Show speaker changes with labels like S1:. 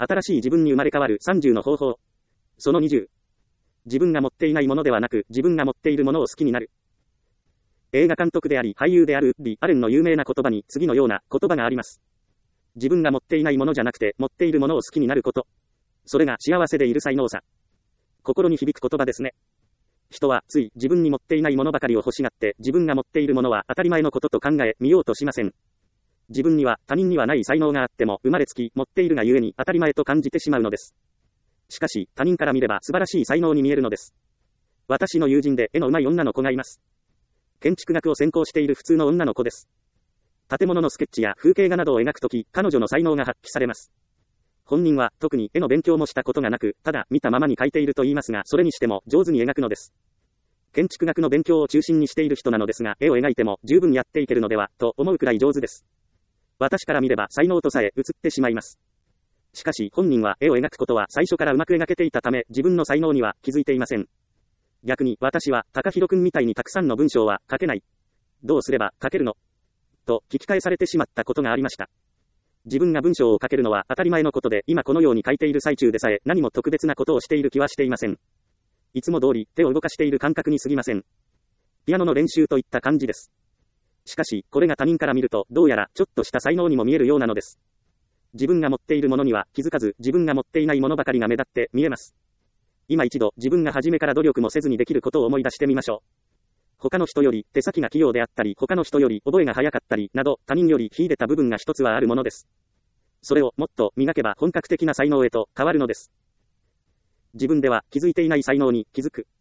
S1: 新しい自分に生まれ変わる30の方法。その20。自分が持っていないものではなく、自分が持っているものを好きになる。映画監督であり、俳優であるウッディ・アレンの有名な言葉に次のような言葉があります。自分が持っていないものじゃなくて、持っているものを好きになること。それが幸せでいる才能さ。心に響く言葉ですね。人はつい自分に持っていないものばかりを欲しがって、自分が持っているものは当たり前のことと考え、見ようとしません。自分には他人にはない才能があっても、生まれつき持っているがゆえに当たり前と感じてしまうのです。しかし、他人から見れば素晴らしい才能に見えるのです。私の友人で絵の上手い女の子がいます。建築学を専攻している普通の女の子です。建物のスケッチや風景画などを描くとき、彼女の才能が発揮されます。本人は特に絵の勉強もしたことがなく、ただ見たままに描いていると言いますが、それにしても上手に描くのです。建築学の勉強を中心にしている人なのですが、絵を描いても十分やっていけるのでは、と思うくらい上手です。私から見れば才能とさえ映ってしまいます。しかし本人は絵を描くことは最初からうまく描けていたため、自分の才能には気づいていません。逆に私は高弘くんみたいにたくさんの文章は書けない。どうすれば書けるのと聞き返されてしまったことがありました。自分が文章を書けるのは当たり前のことで、今このように書いている最中でさえ何も特別なことをしている気はしていません。いつも通り手を動かしている感覚に過ぎません。ピアノの練習といった感じです。しかし、これが他人から見ると、どうやらちょっとした才能にも見えるようなのです。自分が持っているものには気づかず、自分が持っていないものばかりが目立って見えます。今一度、自分が初めから努力もせずにできることを思い出してみましょう。他の人より手先が器用であったり、他の人より覚えが早かったり、など、他人より秀でた部分が一つはあるものです。それをもっと磨けば本格的な才能へと変わるのです。自分では気づいていない才能に気づく。